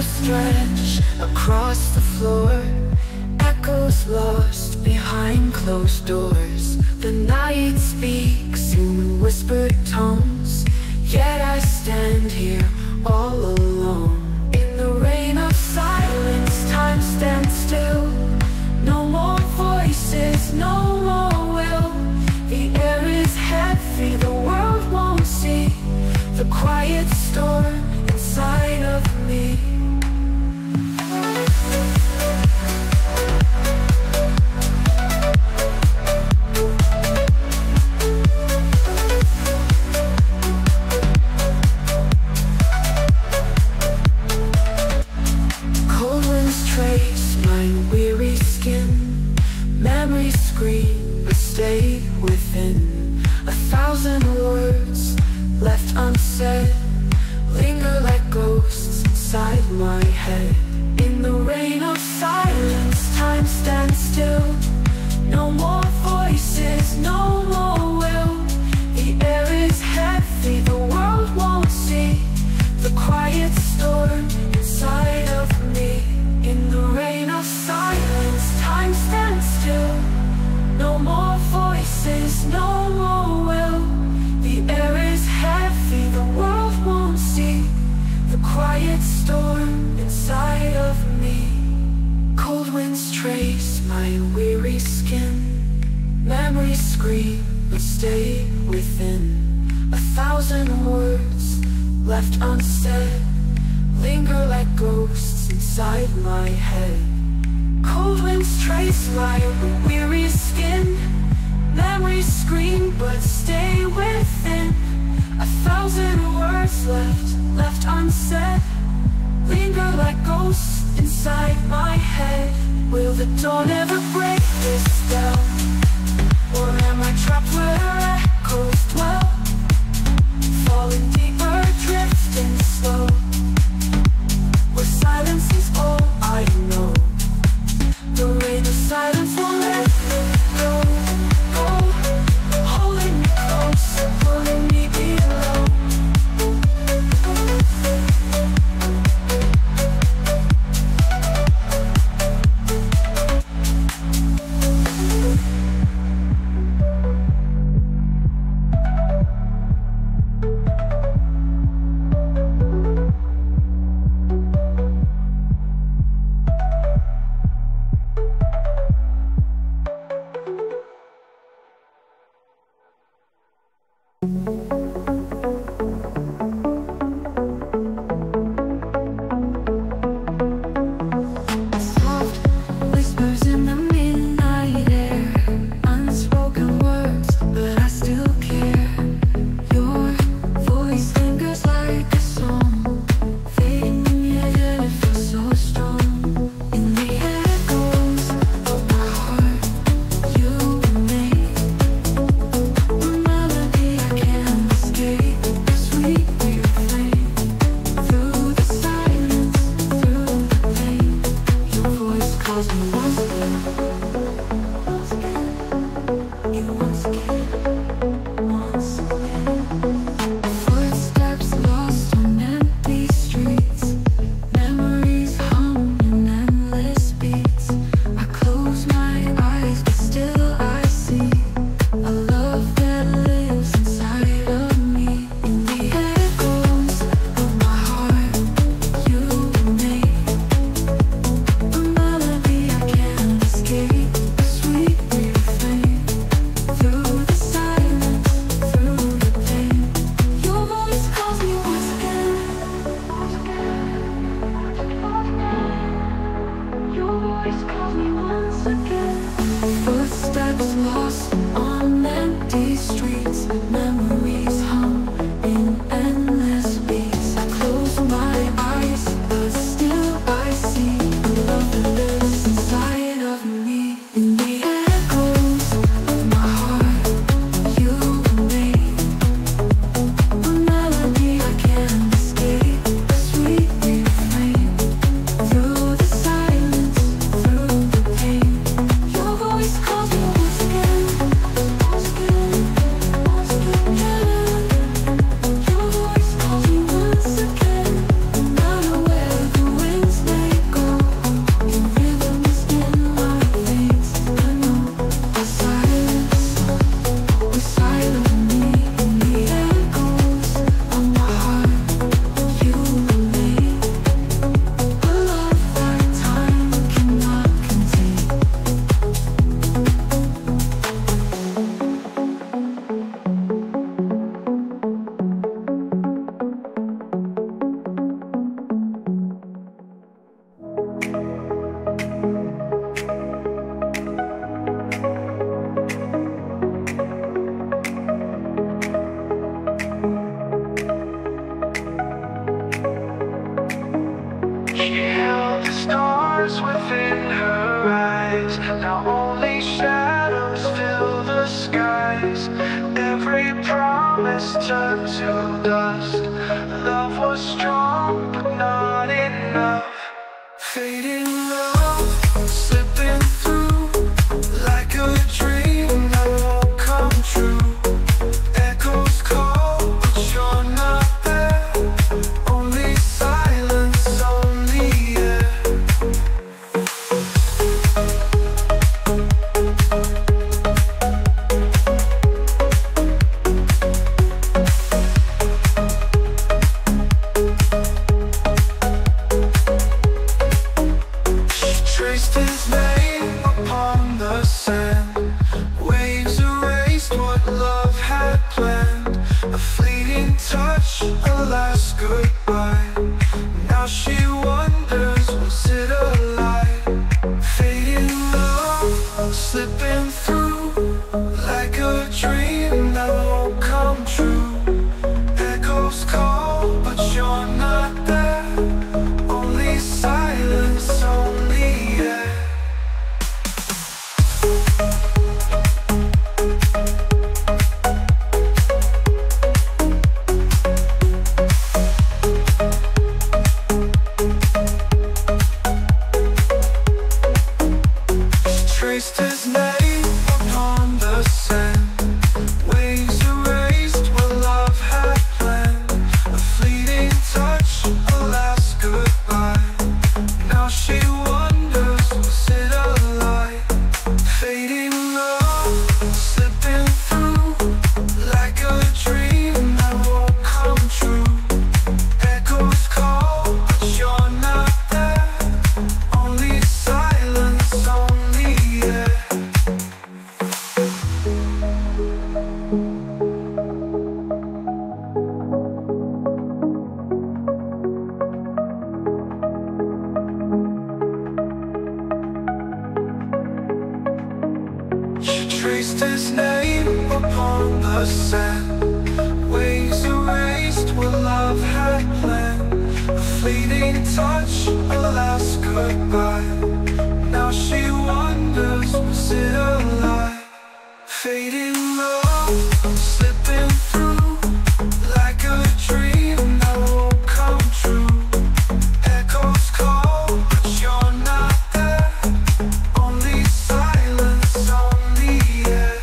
shadows stretch across the floor, echoes lost behind closed doors. The night speaks in whispered tones, yet I stand here all alone. In the rain of silence, time stands still. No more voices, no more will. The air is heavy, the world won't see the quiet storm inside of me. Cold winds trace my weary skin. Memories scream but stay within. 1,000 words left unsaid linger like ghosts inside my head. In the rain of silence, time stands still. No more voices, no more will. The air is heavy, the world won't see the quiet storm inside of me. In the rain of silence, time stands still. No more voices, no more will. The air is heavy, the world won't see the quiet storm inside of me. Cold winds trace my weary skin. Memories scream but stay within. 1,000 words left unsaid linger like ghosts inside my head. Cold winds trace my weary skin. Memories scream but stay within. 1,000 words left unsaid linger like ghosts inside my head. Will the dawn ever break this spell? Or am I trapped where echoes dwell? Falling deeper, drifting slow, where silence is all I know. The rain of silence won't let me go, go, holding me close, pulling me below. Melody I can't promise turned to dust. Love was strong, but not enough. Fading love, slipping through like a dream that won't come true. Echoes call, but you're not there. Only silence, only air. Traced his name upon the sand. Waves erased what love had planned. A fleeting touch, a last goodbye. Now she wonders, was it a lie? Fading love, slipping through like a dream that won't come true. Echoes call, but you're not there. Only silence, only air. Traced his name upon the sand. Waves erased what love had planned. A fleeting touch, a last goodbye. Now she wonders, was it a lie? Fading love, slipping through like a dream that won't come true. Echoes call, but you're not there. Only silence, only air. She traced his name upon the sand. Waves erased what love had planned. A fleeting touch, a last goodbye. Now she wonders, was it a lie? Fading love, slipping through like a dream that won't come true. Echoes call, but you're not there. Only silence, only air.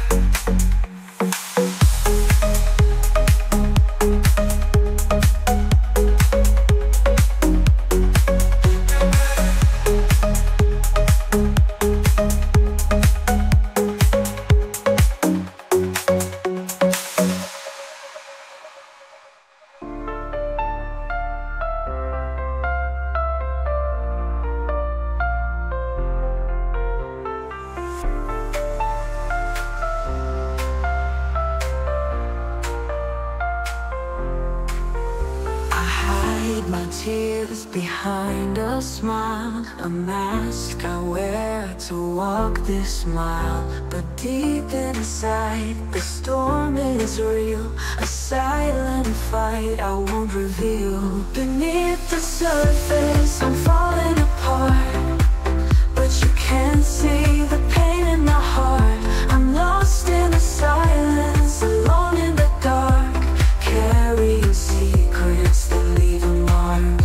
My tears behind a smile, a mask I wear to walk this mile. But deep inside, the storm is real, a silent fight I won't reveal. Beneath the surface, I'm falling apart, but you can't see the pain in my heart. I'm lost in the silence, alone in the dark, carrying secrets that leave a mark.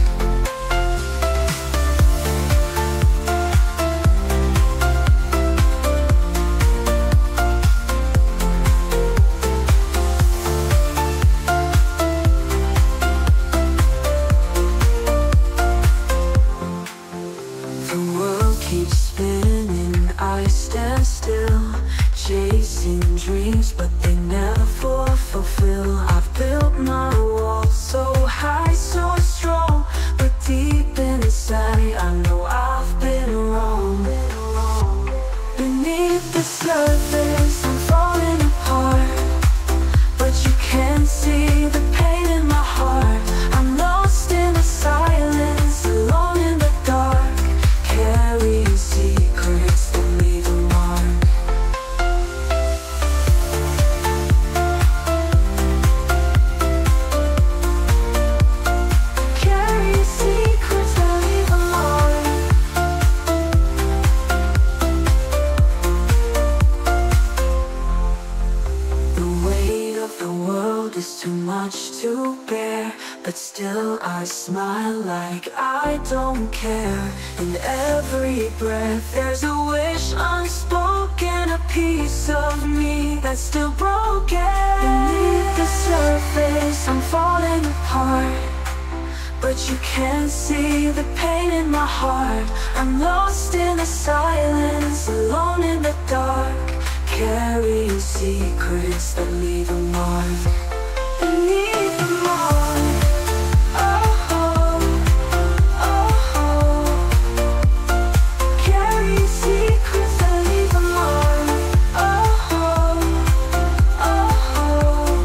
The world keeps spinning, I stand still, chasing dreams, but they never fulfill. I've built my walls so high, so strong, but deep inside I know I've been wrong. Beneath the surface, I'm falling apart, but you can't see the pain in my heart. I'm lost in the silence, alone in the dark, carrying secrets that leave a mark. The world is too much to bear, but still I smile like I don't care. In every breath there's a wish unspoken, a piece of me that's still broken. Beneath the surface I'm falling apart, but you can't see the pain in my heart. I'm lost in the silence, alone in the dark, carrying secrets that leave a mark. Leave a mark. Oh, oh, oh. Carrying secrets that leave a mark. Oh, oh, oh.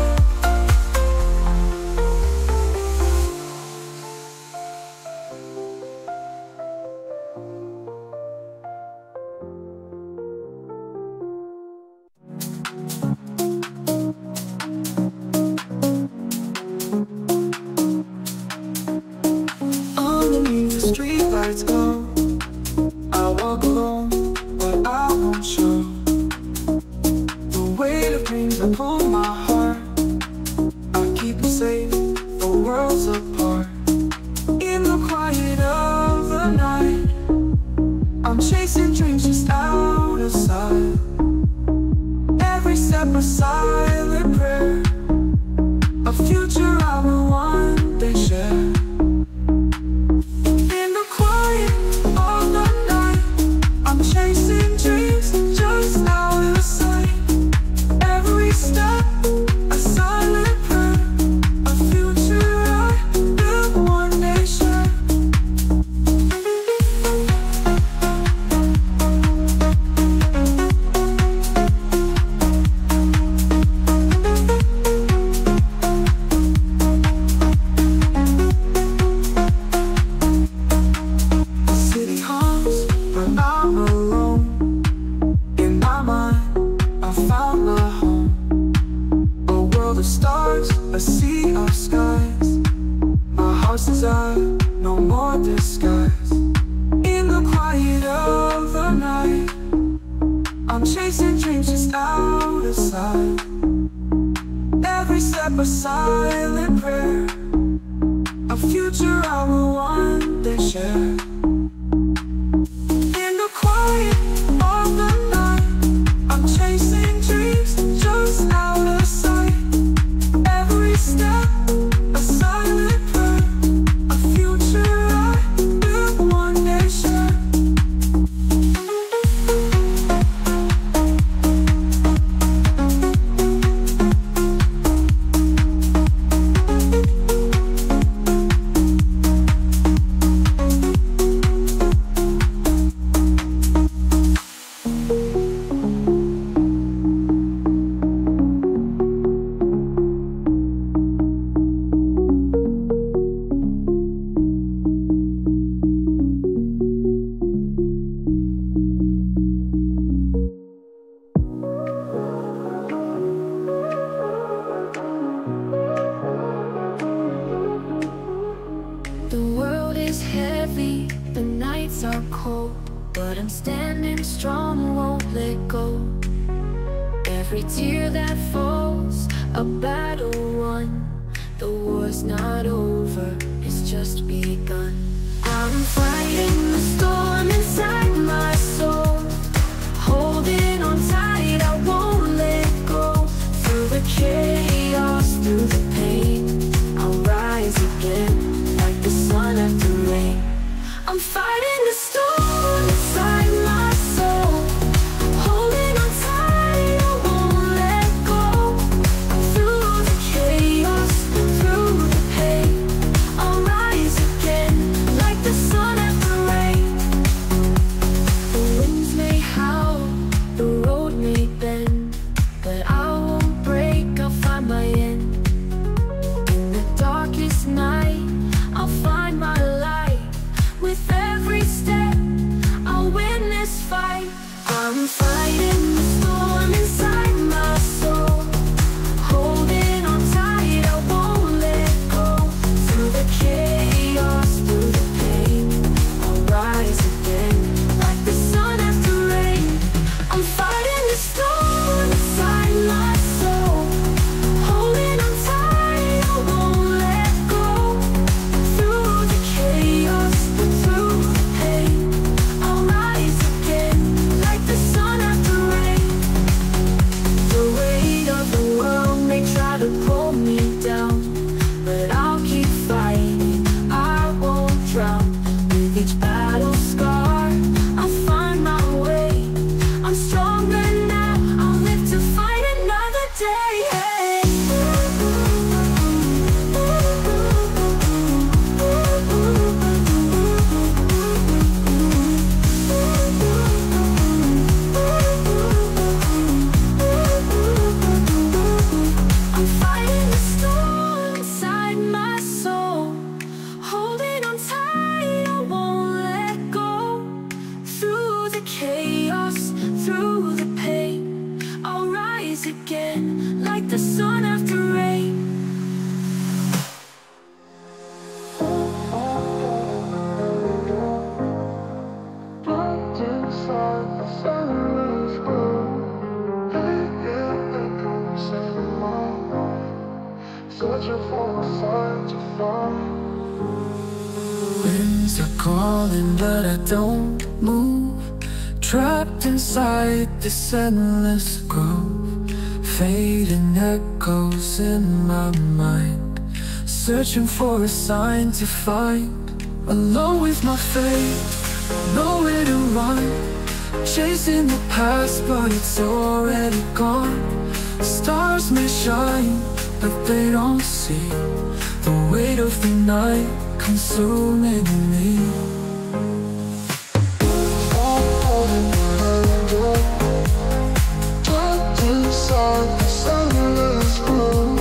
Underneath the streetlights glow, I walk alone, but I won't show the weight of dreams that pull my heart. I keep it safe, the world's apart. In the quiet of the night, I'm chasing dreams just out of sight. Every step a silent prayer, a future I will one day share. In the quiet of the night, I'm chasing dreams just out of sight. Every step a silent prayer, a future I will one day share. The city hums, but I'm alone. In my mind, I found my home. A world of stars, a sea of skies. My heart's desire, no more disguise. In the quiet of the night, I'm chasing dreams just out of sight. Every step a silent prayer, a future I will one day share. In the quiet of the night, I'm chasing dreams just out of sight. Every step a silent prayer, a future I will one day share. The world is heavy, the nights are cold, but I'm standing strong, won't let go. Every tear that falls, a battle won. The war's not over, it's just begun. I'm fighting the storm inside my soul, holding on tight, I won't let go. Through the chaos, through the pain, I'll rise again, like the sun after rain. I'm fighting the storm inside my soul, holding on tight, I won't let go. Through the chaos, through the pain, I'll rise again, like the sun after rain. The winds may howl, the road may bend, but I won't break, I'll find my end. Again, like the sun after rain. Deep inside the sunless glow, echoes in my mind, searching for a sign to find. Winds are calling, but I don't move, trapped inside this endless grove. Fading echoes in my mind, searching for a sign to find. Alone with my fate, nowhere to run, chasing the past but it's already gone. Stars may shine, but they don't see the weight of the night consuming me. The sunless glow,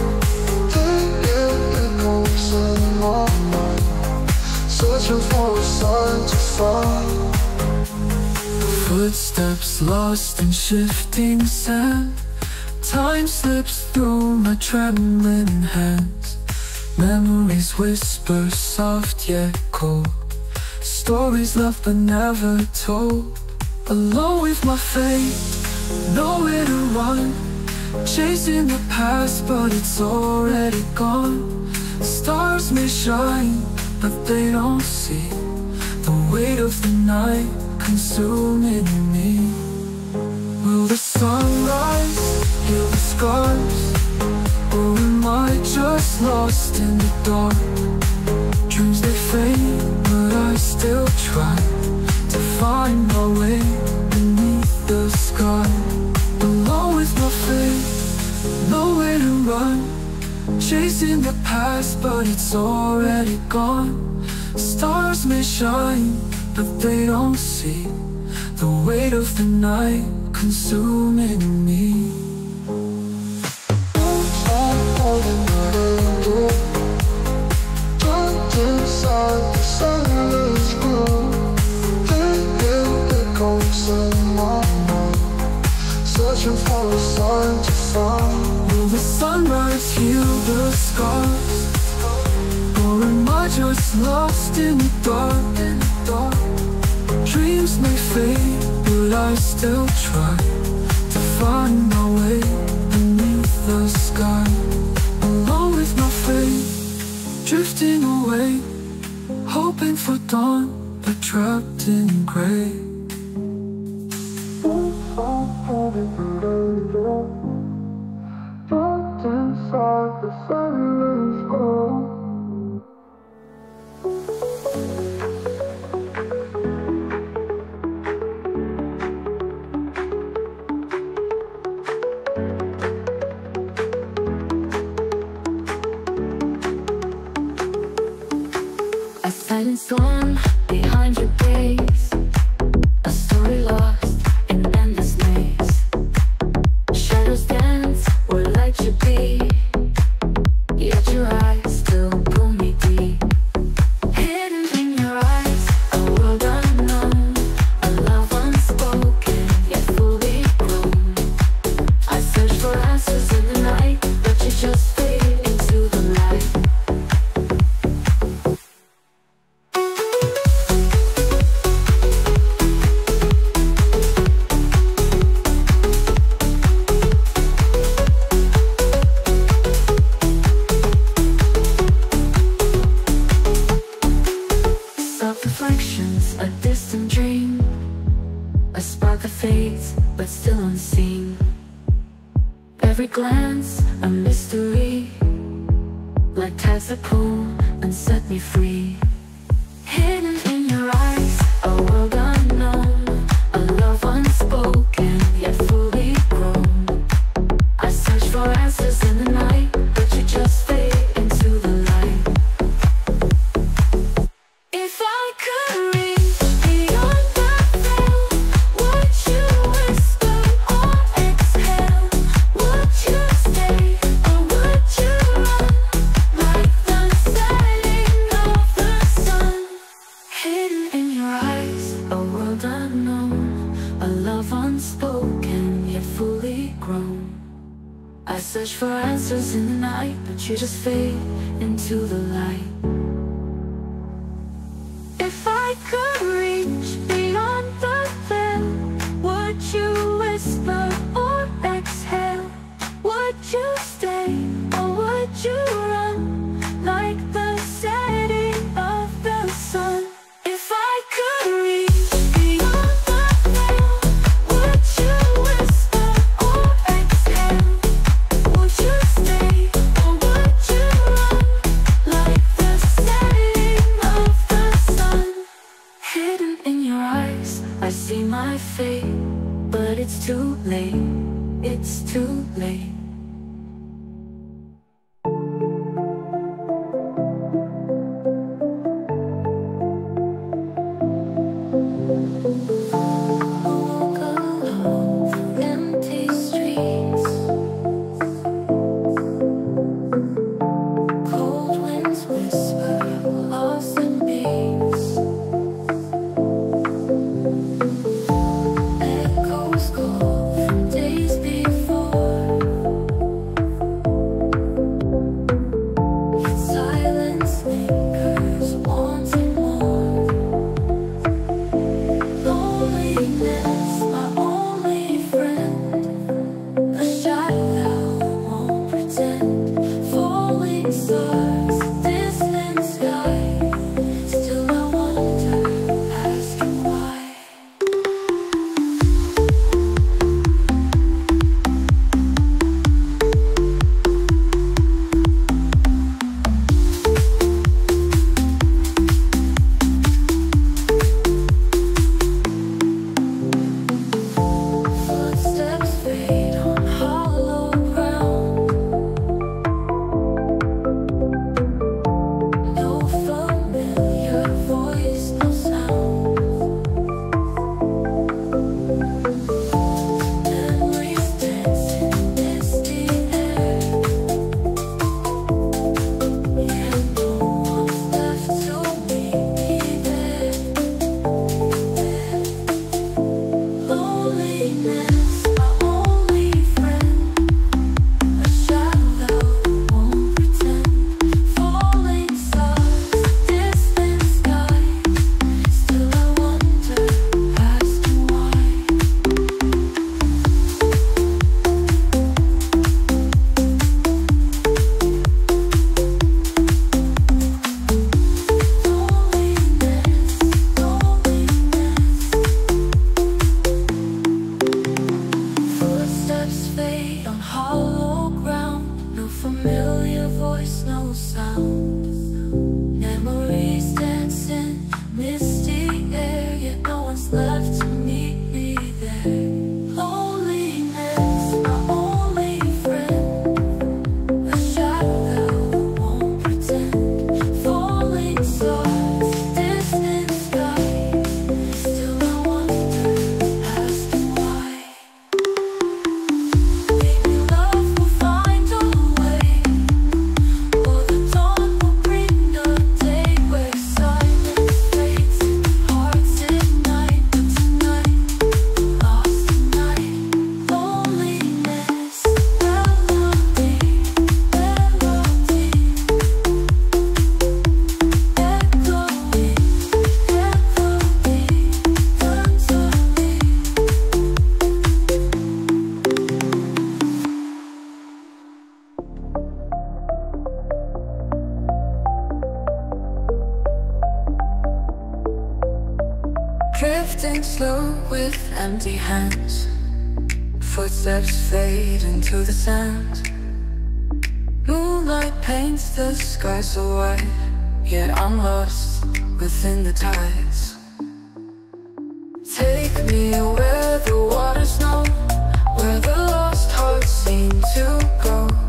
echoes in my mind, searching for a sign to find. Footsteps lost in shifting sand, time slips through my trembling hands. Memories whisper soft yet cold, stories loved but never told. Alone with my fate, nowhere to run, chasing the past but it's already gone. Stars may shine, but they don't see the weight of the night consuming me. Will the sunrise heal the scars, or am I just lost in the dark? Dreams they fade, but I still try to find my way beneath the sky. Alone with my fate, nowhere to run, chasing the past but it's already gone. Stars may shine, but they don't see the weight of the night consuming me. Inside the sunless glow, echoes in my mind, searching for a sign to find. Will the sunrise heal the scars, or am I just lost in the dark? Dreams may fade, but I still try to find my way beneath the sky. Alone with my fate, drifting away, hoping for dawn, but trapped in gray. Trapped inside the sunless glow. A silent storm behind your gaze, a story lost in an endless maze. Shadows dance where light should be, yet your eyes still pull me deep. Hidden in your eyes, a world unknown, a love unspoken, yet fully grown. I search for answers in the night, but you just fade into the light. Self-reflections, a distant dream, a spark that fades, but still unseen. Every glance, a mystery, like tides that pull and set me free. Hidden in your eyes, a world unknown, a love unspoken, yet fully grown. I search for answers answers in the night, but you just fade into the light. If I could reach beyond that veil, would you whisper or exhale? Would you stay or would you run? Like the setting of the sun, hidden in your eyes, a world unknown, a love unspoken yet fully grown. I search for answers in the night, but you just fade into the light. If I could reach beyond the veil, would you whisper or exhale? Would you stay or would you run? Like the setting of the sun. If I could reach beyond the veil, would you whisper or exhale? Would you stay or would you run? Like the setting of the sun, hidden in your eyes, I see my fate, but it's too late, it's too late. Walk alone through empty streets, cold winds whisper, lost in beats. Echoes call from days before, yet silence lingers, wanting more. Loneliness, my only friend, a shadow that won't pretend. Falling stars, distant sky, still I wonder, asking why. Footsteps fade on hollow ground, no familiar voice, no sound. Memories dance in misty air, and no one's left to meet me there. Loneliness, my only friend, a shadow that won't pretend. Falling stars, distant sky, still I wonder, asking why. Footsteps fade on hollow ground, no familiar voice, no sound. Memories dance in misty air, yet no one's left to meet me there. Loneliness, my only friend, a shadow that won't pretend. Falling stars, distant sky, still I wonder, asking why. Maybe love will find a way, or the dawn will bring a day where silence fades and hearts ignite. But tonight, lost tonight, loneliness, melody, melody, echoing, echoing, turns on me. Drifting slow with empty hands, footsteps fade into the sand. Moonlight paints the sky so white, yet I'm lost within the tides. Take me where the waters know, where the lost hearts seem to go.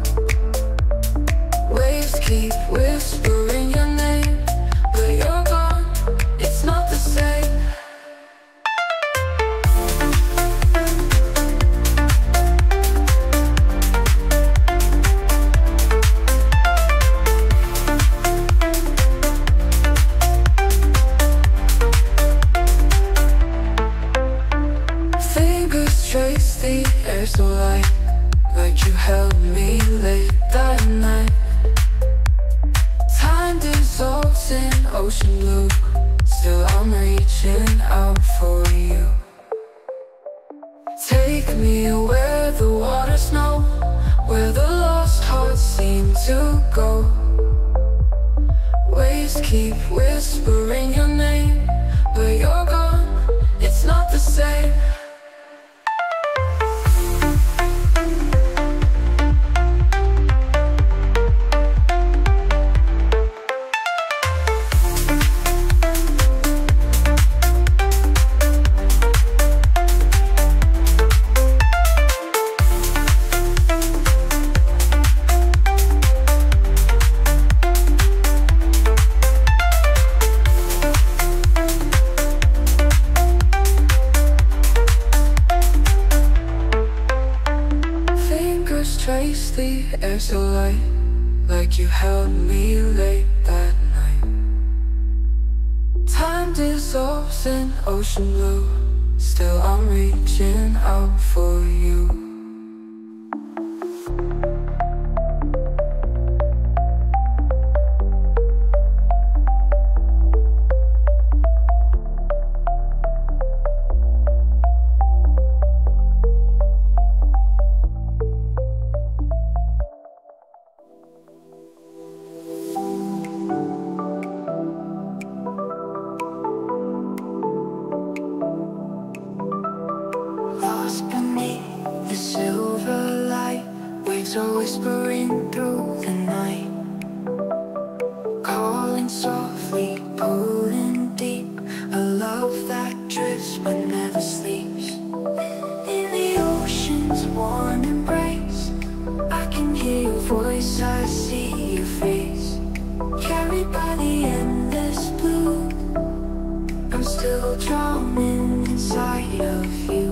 seem to go. Waves keep whispering your name, but you're gone, it's not the same. Trace the air so light, like you held me late that night. Time dissolves in ocean blue, still I'm reaching out for you. The silver light, waves are whispering through the night, calling softly, pulling deep, a love that drifts but never sleeps. In the ocean's warm embrace, I can hear your voice, I see your face. Carried by the endless blue, I'm still drowning inside of you.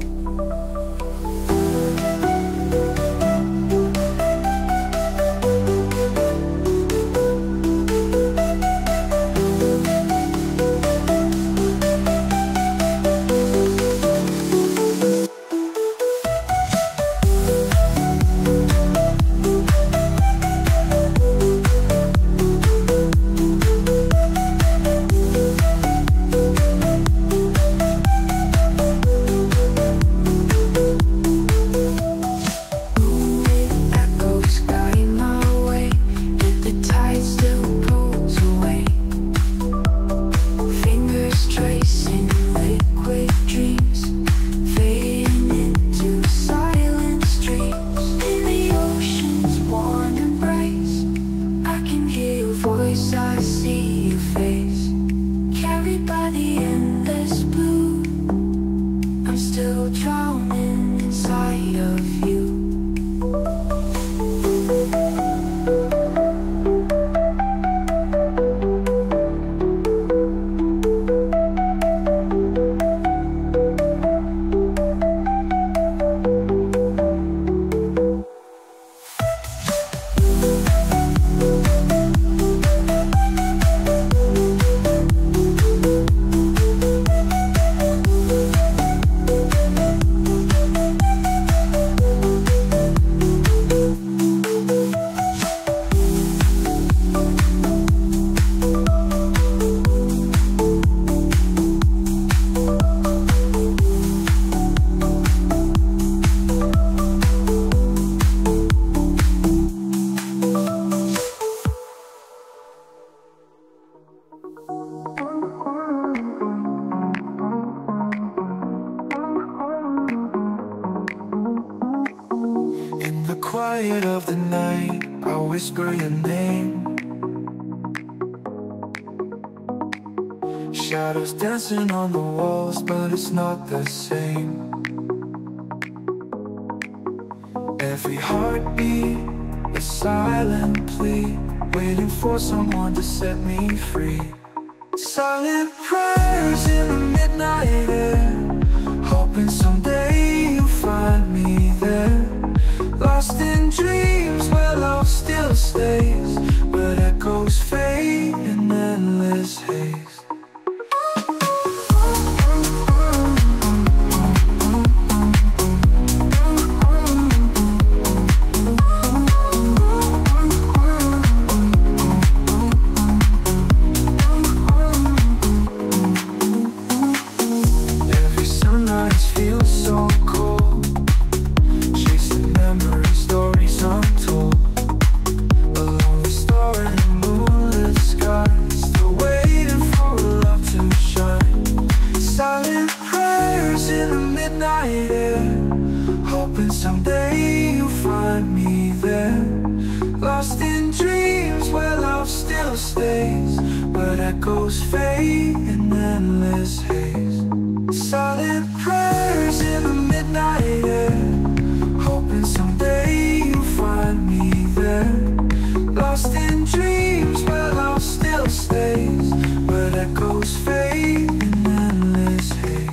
I see your face, carried by the endless blue. I'm still drowning inside of you. In the quiet of the night, I whisper your name. Shadows dancing on the walls, but it's not the same. Every heartbeat, a silent plea, waiting for someone to set me free. Silent prayers in the midnight air, hoping someday you'll find me there. Lost in dreams where love still stays, but echoes fade in endless haze. Feels so cold, chasing memories, stories untold. echoes fade in endless haze. Silent prayers in the midnight air, hoping someday you'll find me there. Lost in dreams where love still stays, but echoes fade in endless haze.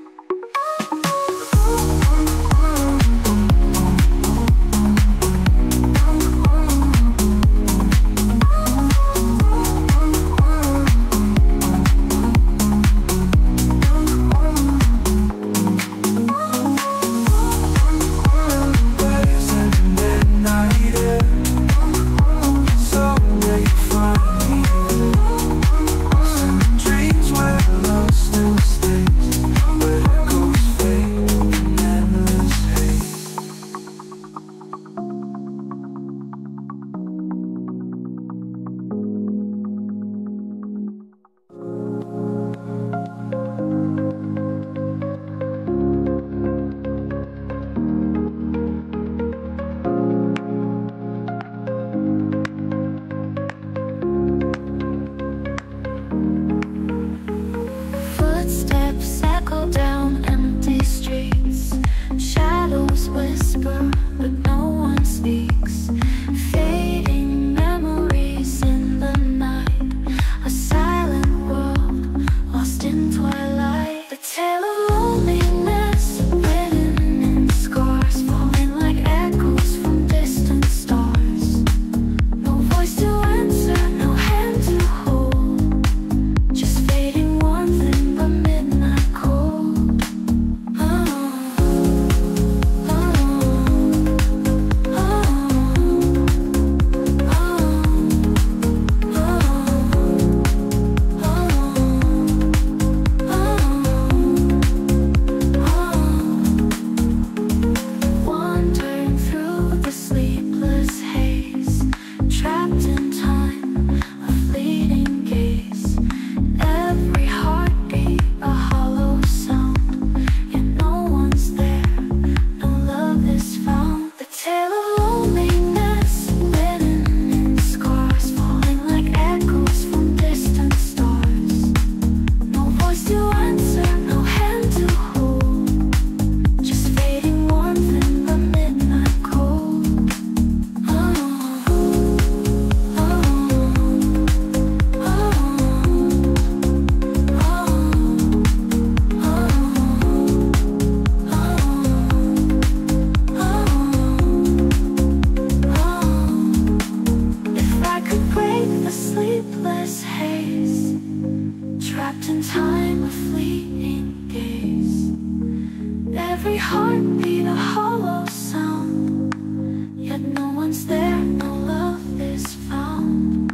Every heartbeat a hollow sound, yet no one's there, no love is found.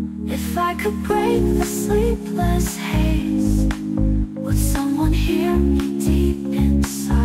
If I could break the sleepless haze, would someone hear me deep inside?